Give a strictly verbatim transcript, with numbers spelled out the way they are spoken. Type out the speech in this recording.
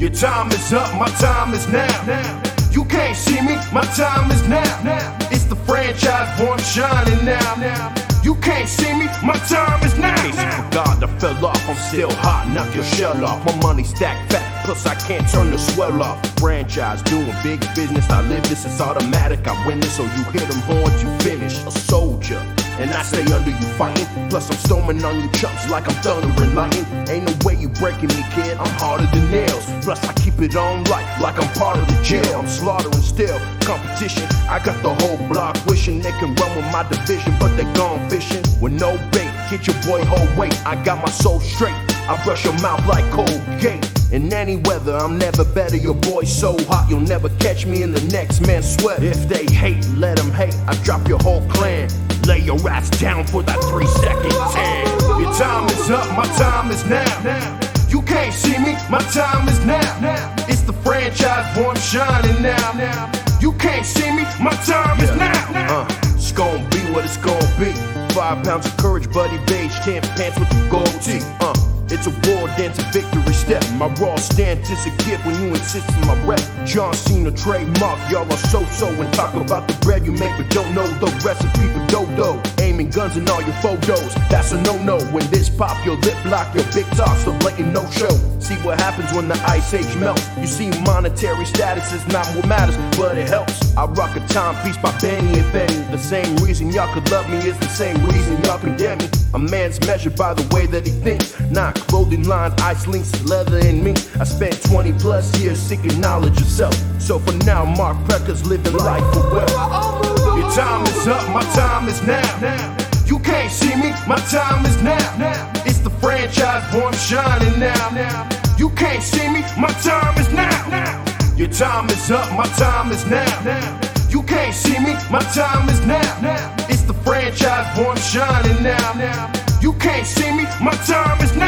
Your time is up, my time is now. You can't see me, my time is now. It's the franchise, boy, I'm shining now. You can't see me, my time is now. In case you forgot, I fell off, I'm still hot, knock your shell off. My money stacked fat, plus I can't turn the swell off. Franchise, doing big business, I live this, it's automatic. I win this, so you hit them horns, you finish. A soldier, and I stay under you fighting. Plus I'm storming on you chumps like I'm thunder and lightning. Ain't no way you breaking me, kid, I'm harder than nails. Plus I keep it on right, like I'm part of the jail. I'm slaughtering still, competition, I got the whole block wishing they can run with my division, but they gone fishing with no bait. Get your boy whole weight, I got my soul straight. I brush your mouth like Colgate. In any weather, I'm never better. Your boy's so hot, you'll never catch me in the next man's sweat. If they hate, let them hate. I drop your whole clan. Lay your ass down for that three second tan. Your time is up, my time is now. You can't see me, my time is now. It's the franchise, boy, I'm shining now. You can't see me, my time is now. Uh, it's gonna be what it's gonna be. Five pounds of courage, buddy, beige tan pants with the gold tee. Uh, it's a war dance, a victory step. My raw stance is a gift when you insist on my rep. John Cena trademark, y'all are so-so and talk about the bread you make but don't know the recipe for dodo. Aiming guns in all your photos, that's a no-no. When this pop, your lip lock, your big talk, so blatant no-show. See what happens when the ice age melts. You see monetary status is not what matters, but it helps. I rock a timepiece by Benny and Benny. The same reason y'all could love me is the same reason y'all condemn me. A man's measured by the way that he thinks, not clothing lines, ice links, leather and mink. I spent twenty plus years seeking knowledge of self. So for now, Mark Precker's living life for wealth. Your time is up, my time is now. You can't see me, my time is now. It's the franchise, boy, I'm shining now. You can't see me, my time is now. Your time is up, my time is now. You can't see me, my time is now. It's the franchise, boy, I'm shining now. You can't see me, my time is now.